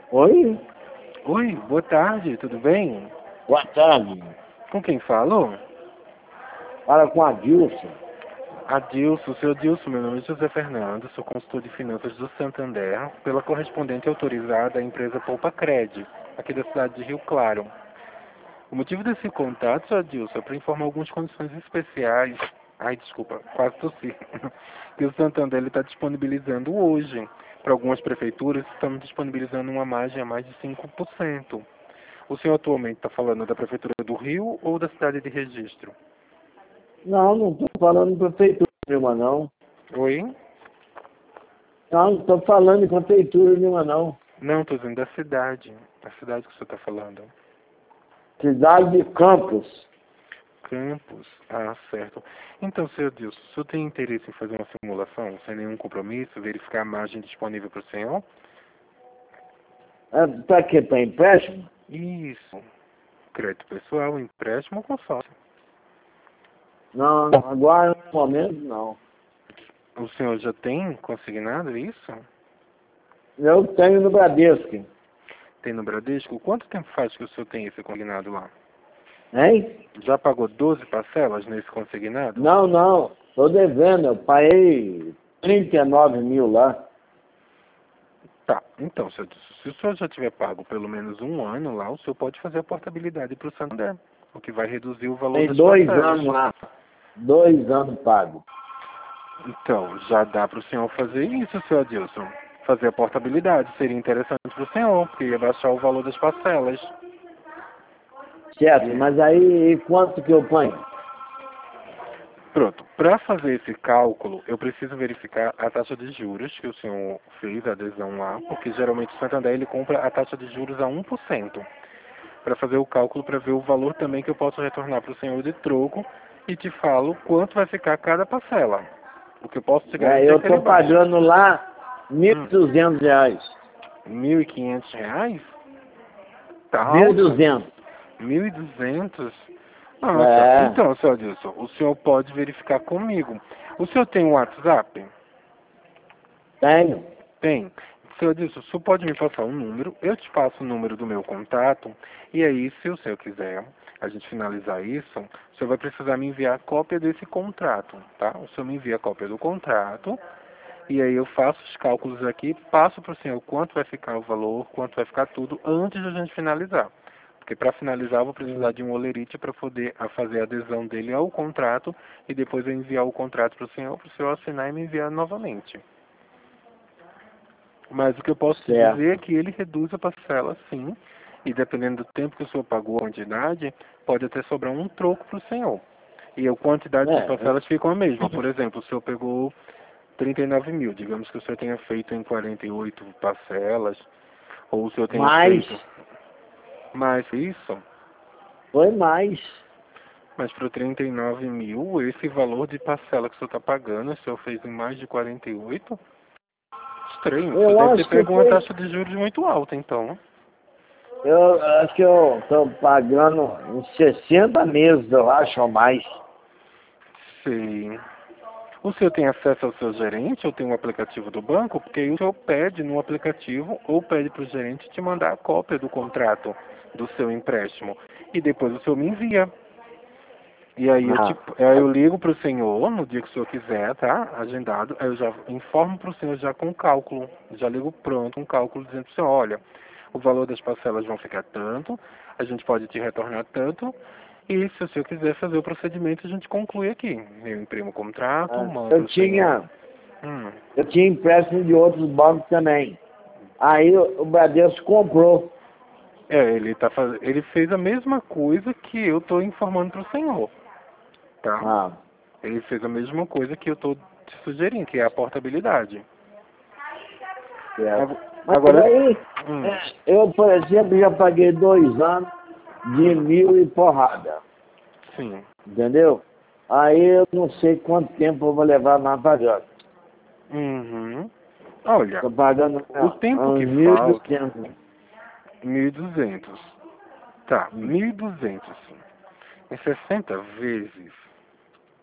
Oi, Oi, boa tarde, tudo bem? boa tarde. Com quem falo? Fala com a Dilson. Adilson, seu Adilson, meu nome é José Fernando, sou consultor de finanças do Santander, pela correspondente autorizada à empresa Poupa Cred, aqui da cidade de Rio Claro. O motivo desse contato, seu Adilson, é para informar algumas condições especiais, ai desculpa, quase tossi, que o Santander está disponibilizando hoje. Para algumas prefeituras, estamos disponibilizando uma margem a mais de 5%. O senhor atualmente está falando da Prefeitura do Rio ou da cidade de Registro? Não, não estou falando em prefeitura nenhuma, não. Oi? Não, não estou falando em prefeitura nenhuma, não. Não, estou dizendo da cidade. A cidade que o senhor está falando. Cidade de Campos. Campos. Ah, certo. Então, senhor Dilson, o senhor tem interesse em fazer uma simulação sem nenhum compromisso, verificar a margem disponível para o senhor? É, para quê? Para empréstimo? Isso. Crédito pessoal, empréstimo ou consórcio. Não, agora no momento não. O senhor já tem consignado isso? Eu tenho no Bradesco. Tem no Bradesco? Quanto tempo faz que o senhor tem esse consignado lá? Hein? Já pagou 12 parcelas nesse consignado? Não, não. Estou devendo. Eu paguei 39 mil lá. Tá, então, senhor Dilson, se o senhor já tiver pago pelo menos um ano lá, o senhor pode fazer a portabilidade para o Santander, o que vai reduzir o valor Tem das 2 anos parcelas. lá. 2 anos pago. Então, já dá para o senhor fazer isso, senhor Adilson. Fazer a portabilidade seria interessante para o senhor, porque ia baixar o valor das parcelas. Certo, E, mas aí quanto que eu ponho? pronto, para fazer esse cálculo, eu preciso verificar a taxa de juros que o senhor fez, a adesão lá, porque geralmente o Santander ele compra a taxa de juros a 1%. Para fazer o cálculo, para ver o valor também que eu posso retornar para o senhor de troco e te falo quanto vai ficar cada parcela. O que eu posso te É, garantir eu é que ele estou baixa. pagando lá Hum, R$ 1.200. R$ 1.500? Tá Mil e alto. duzentos. 1.200? Ah, tá. É, Então, senhor Adilson, o senhor pode verificar comigo. O senhor tem um WhatsApp? tenho. Tem. Senhor Adilson, o senhor pode me passar um número, eu te passo o número do meu contato, e aí, se o senhor quiser a gente finalizar isso, o senhor vai precisar me enviar a cópia desse contrato, tá? O senhor me envia a cópia do contrato, e aí eu faço os cálculos aqui, passo para o senhor quanto vai ficar o valor, quanto vai ficar tudo, antes de a gente finalizar. Porque para finalizar eu vou precisar de um olerite para poder fazer a adesão dele ao contrato e depois eu enviar o contrato para o senhor assinar e me enviar novamente. Mas o que eu posso te dizer é Certo. que ele reduz a parcela sim, e dependendo do tempo que o senhor pagou a quantidade, pode até sobrar um troco para o senhor. E a quantidade de É, parcelas ficam a mesma. Por exemplo, o senhor pegou 39 mil, digamos que o senhor tenha feito em 48 parcelas, ou o senhor tenha mais, feito mais isso, foi mais. mas para 39 mil, esse valor de parcela que o senhor está pagando, o senhor fez em mais de 48? Estranho, o senhor Eu deve ter acho que pego uma foi. taxa de juros muito alta, então. Eu acho que eu estou pagando uns 60 meses, eu acho, ou mais. Sei. O senhor tem acesso ao seu gerente ou tem um aplicativo do banco? Porque aí o senhor pede no aplicativo ou pede para o gerente te mandar a cópia do contrato do seu empréstimo. E depois o senhor me envia. E aí Ah, aí eu ligo para o senhor no dia que o senhor quiser, tá? Agendado. Aí eu já informo para o senhor já com cálculo. Já ligo pronto, um cálculo dizendo para o senhor, olha, o valor das parcelas vão ficar tanto, a gente pode te retornar tanto, e se o senhor quiser fazer o procedimento, a gente conclui aqui. Eu imprimo o contrato, ah, mando para eu o senhor. tinha, Hum. eu tinha empréstimo de outros bancos também. Aí o Bradesco comprou. É, ele fez a mesma coisa que eu estou informando para o senhor, tá? Ah, Ele fez a mesma coisa que eu estou te sugerindo, que é a portabilidade. certo. Mas Agora, aí, hum, eu, por exemplo, já paguei 2 anos de hum, mil e porrada. sim. Entendeu? Aí eu não sei quanto tempo eu vou levar mais pagando. Uhum. Olha, Estou pagando o tempo uns que mil e falta, duzentos 1.200. Tá, 1.200. Em 60 vezes,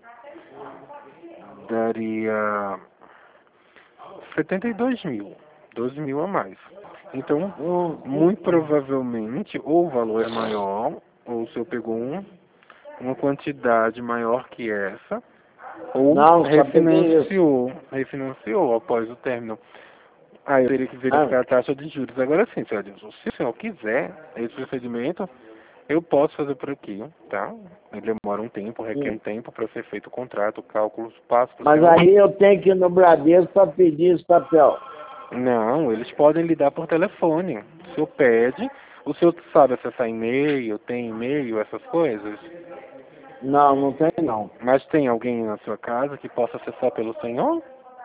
daria 72 mil. 12 mil a mais. Então, muito provavelmente, ou o valor é maior, ou o senhor pegou uma quantidade maior que essa, ou Não, só peguei isso. refinanciou após o término. Aí eu teria que verificar a taxa de juros. Agora sim, senhor Adilson, se o senhor quiser esse procedimento, eu posso fazer por aqui, tá? Ele demora um tempo, requer um tempo para ser feito o contrato, cálculos, passo para o Mas senhor. aí eu tenho que ir no Bradesco para pedir esse papel. Não, eles podem lidar por telefone. O senhor pede, o senhor sabe acessar e-mail, tem e-mail, essas coisas? Não, não tem não. Mas tem alguém na sua casa que possa acessar pelo senhor?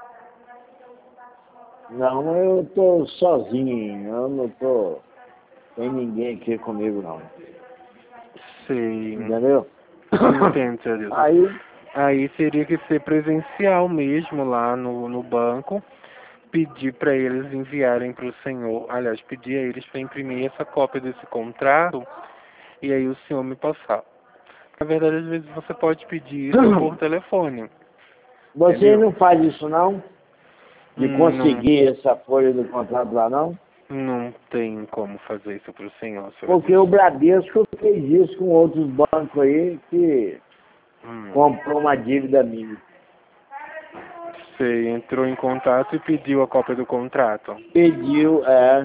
Não, eu tô sozinho, eu não tô. Tem ninguém aqui comigo não. Sei, Entendeu? entendo, senhor Adilson. Aí, Aí teria que ser presencial mesmo lá no banco, pedir para eles enviarem para o senhor, aliás, pedir a eles para imprimir essa cópia desse contrato e aí o senhor me passar. Na verdade, às vezes você pode pedir isso por telefone, você entendeu? não faz isso não? De Não, conseguir essa folha do contrato lá não? não tem como fazer isso para o senhor, senhor Porque o Adilson. Bradesco fez isso com outros bancos aí que Hum. comprou uma dívida minha. Você entrou em contato e pediu a cópia do contrato. Pediu,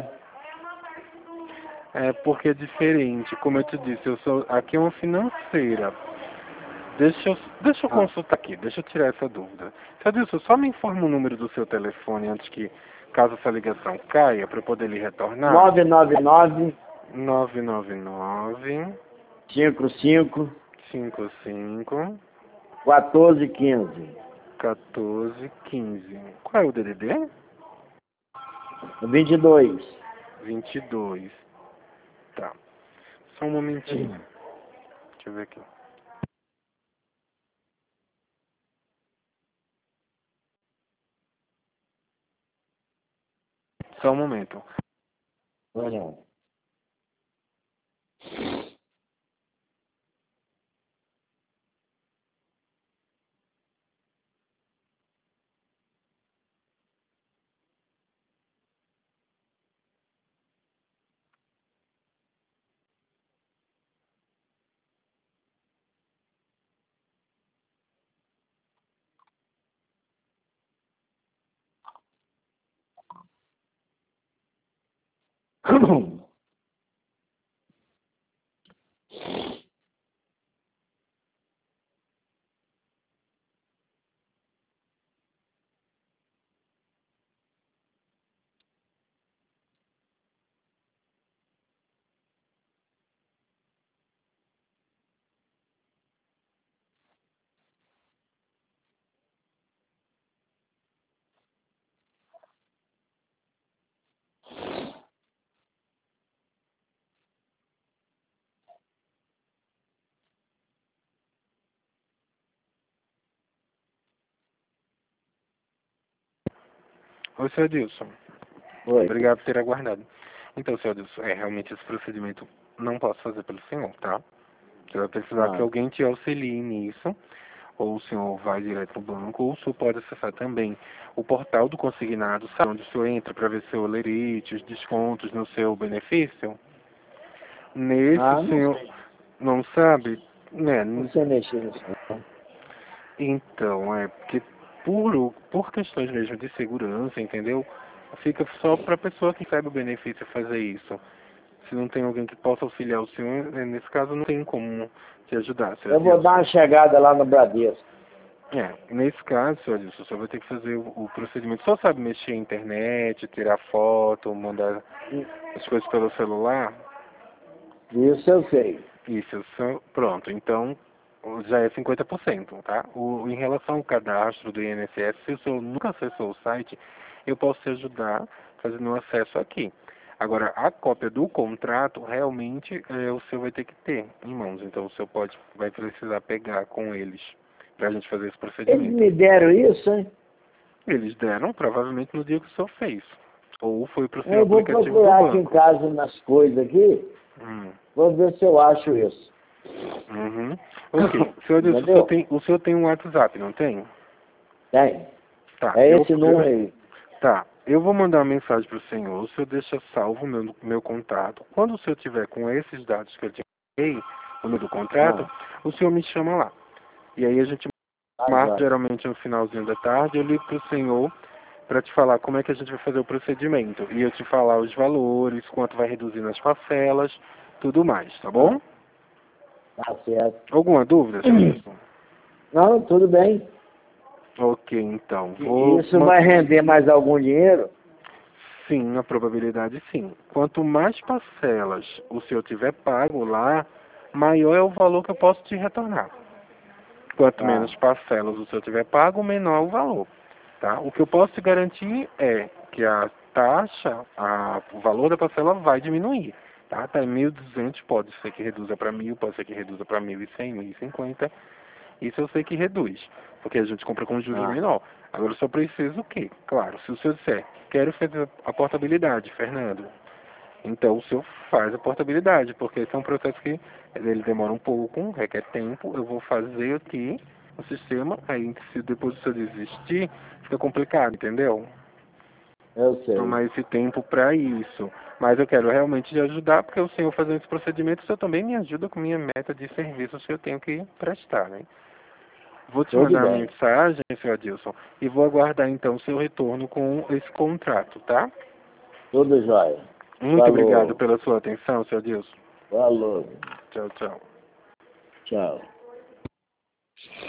É porque é diferente, como eu te disse, eu sou aqui é uma financeira. Deixa eu ah, consultar aqui, deixa eu tirar essa dúvida. Seu Adilson, só me informa o número do seu telefone antes que, caso essa ligação caia, para eu poder lhe retornar. 999 999 55 55 1415 1415. Qual é o DDD? 22. 22. Tá. Só um momentinho. Deixa eu ver aqui. Só um momento. Olha. Oi, seu Adilson. Oi. Obrigado por ter aguardado. Então, seu Adilson, realmente esse procedimento não posso fazer pelo senhor, tá? Você vai precisar que Ah, alguém te auxilie nisso, ou o senhor vai direto no banco, ou o senhor pode acessar também o portal do consignado, sabe onde o senhor entra para ver seu lerite, os descontos no seu benefício? Nesse o não senhor sei. não sabe, né? Não sei mexer nisso. Não. Então, é porque por questões mesmo de segurança, entendeu? Fica só para a pessoa que recebe o benefício fazer isso. Se não tem alguém que possa auxiliar o senhor, nesse caso não tem como te ajudar, senhor Eu vou dar Adilson. uma chegada lá no Bradesco. Nesse caso, senhor Adilson, o senhor vai ter que fazer o procedimento. Só sabe mexer na internet, tirar foto, mandar as coisas pelo celular? Isso eu sei. Isso, pronto. Então, já é 50%, tá? Em relação ao cadastro do INSS, se o senhor nunca acessou o site, eu posso te ajudar fazendo um acesso aqui. Agora, a cópia do contrato, realmente, o senhor vai ter que ter em mãos. Então, o senhor vai precisar pegar com eles para a gente fazer esse Eles procedimento. me deram isso, hein? Eles deram, provavelmente, no dia que o senhor fez. Ou foi para o seu Eu vou aplicativo do procurar aqui em banco. casa nas coisas aqui. Hum. Vou ver se eu acho isso. Uhum. Ok. Senhor Adilson, Entendeu? o senhor tem um WhatsApp, não tem? Tem. Tá. É esse número aí. Tá. Eu vou mandar uma mensagem para o senhor, o senhor deixa salvo o meu contato. Quando o senhor tiver com esses dados que eu te mandei, o número do contrato, o senhor me chama lá. E aí a gente marca, Joia. geralmente no finalzinho da tarde, eu ligo para o senhor para te falar como é que a gente vai fazer o procedimento. E eu te falar os valores, quanto vai reduzir nas parcelas, tudo mais, tá bom? Tá certo. Alguma dúvida, senhor Wilson? Não, tudo bem. Ok, então. Isso vai render mais algum dinheiro? Sim, a probabilidade sim. Quanto mais parcelas o senhor tiver pago lá, maior é o valor que eu posso te retornar. Quanto menos parcelas o senhor tiver pago, menor o valor. Tá? O que eu posso te garantir é que a taxa, o valor da parcela vai diminuir. Tá? Tá em 1.200, pode ser que reduza para 1.000, pode ser que reduza para 1.100, 1.050. Isso eu sei que reduz, porque a gente compra com juros menor. Agora eu só preciso o quê? Claro, se o senhor disser, quero fazer a portabilidade, Fernando, então o senhor faz a portabilidade, porque esse é um processo que ele demora um pouco, requer tempo, eu vou fazer aqui o sistema, aí se depois o senhor desistir, fica complicado, entendeu? Eu sei. Tomar esse tempo para isso. Mas eu quero realmente te ajudar, porque o senhor fazendo esse procedimento, o senhor também me ajuda com minha meta de serviços que eu tenho que prestar, né? Vou te Tudo mandar a bem. mensagem, senhor Adilson, e vou aguardar então o seu retorno com esse contrato, tá? Tudo jóia. Muito obrigado Falou. pela sua atenção, senhor Adilson. Falou. Tchau, tchau. Tchau.